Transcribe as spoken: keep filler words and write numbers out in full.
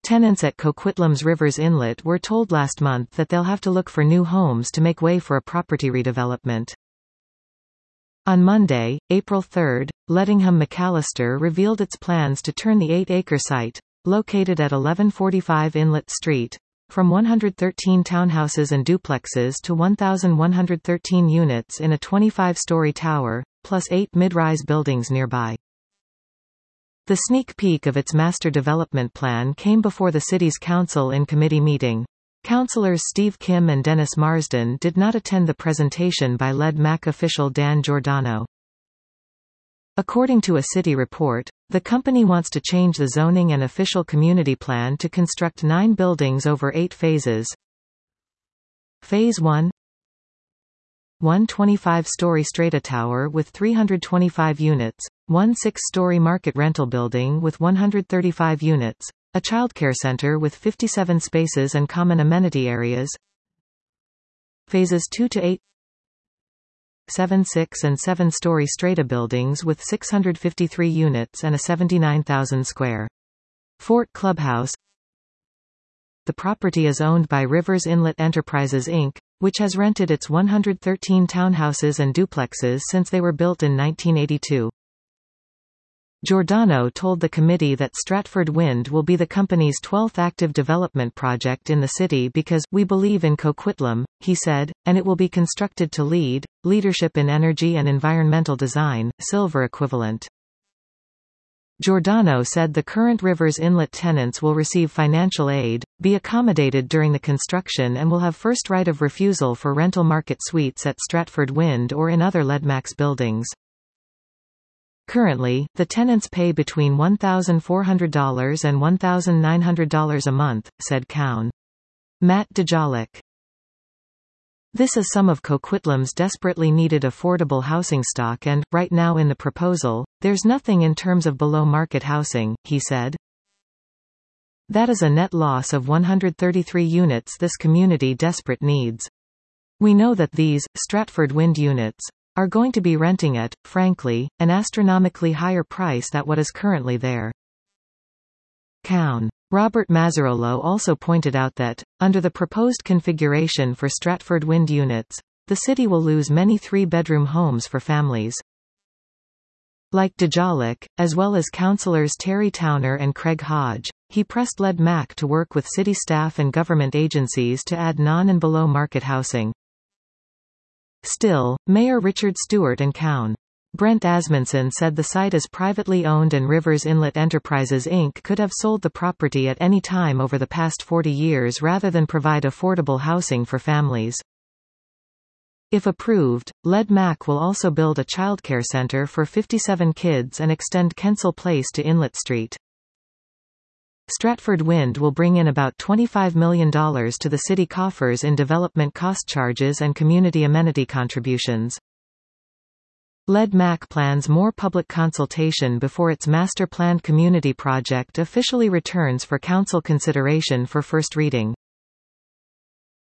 Tenants at Coquitlam's Rivers Inlet were told last month that they'll have to look for new homes to make way for a property redevelopment. On Monday, April third, Lettingham McAllister revealed its plans to turn the eight-acre site, located at eleven forty-five Inlet Street, from one hundred thirteen townhouses and duplexes to one thousand one hundred thirteen units in a twenty-five-story tower, plus eight mid-rise buildings nearby. The sneak peek of its master development plan came before the city's council in committee meeting. Councillors Steve Kim and Dennis Marsden did not attend the presentation by L E D M A C official Dan Giordano. According to a city report, the company wants to change the zoning and official community plan to construct nine buildings over eight phases. Phase one, one twenty-five-story strata tower with three hundred twenty-five units, one six-story market rental building with one hundred thirty-five units, a childcare center with fifty-seven spaces and common amenity areas. Phases two to eight, seven six and seven-story strata buildings with six hundred fifty-three units and a seventy-nine thousand square Fort Clubhouse. The property is owned by Rivers Inlet Enterprises Incorporated, which has rented its one hundred thirteen townhouses and duplexes since they were built in nineteen eighty-two. Giordano told the committee that Stratford Wind will be the company's twelfth active development project in the city because, we believe in Coquitlam, he said, and it will be constructed to LEED, Leadership in Energy and Environmental Design, silver equivalent. Giordano said the current Rivers Inlet tenants will receive financial aid, be accommodated during the construction and will have first right of refusal for rental market suites at Stratford Wind or in other L E D M A C buildings. Currently, the tenants pay between one thousand four hundred dollars and one thousand nine hundred dollars a month, said Cown. Matt DeJolik. This is some of Coquitlam's desperately needed affordable housing stock and, right now in the proposal, there's nothing in terms of below-market housing, he said. That is a net loss of one hundred thirty-three units this community desperate needs. We know that these, Stratford Wind units, are going to be renting at, frankly, an astronomically higher price than what is currently there. Cown. Robert Mazzarolo also pointed out that, under the proposed configuration for Stratford Wind units, the city will lose many three-bedroom homes for families. Like DeJolik, as well as councillors Terry Towner and Craig Hodge, he pressed L E D M A C to work with city staff and government agencies to add non- and below-market housing. Still, Mayor Richard Stewart and Cown. Brent Asmunson said the site is privately owned and Rivers Inlet Enterprises Incorporated could have sold the property at any time over the past forty years rather than provide affordable housing for families. If approved, L E D M A C will also build a childcare center for fifty-seven kids and extend Kensal Place to Inlet Street. Stratford Wind will bring in about twenty-five million dollars to the city coffers in development cost charges and community amenity contributions. L E D M A C plans more public consultation before its master-planned community project officially returns for council consideration for first reading.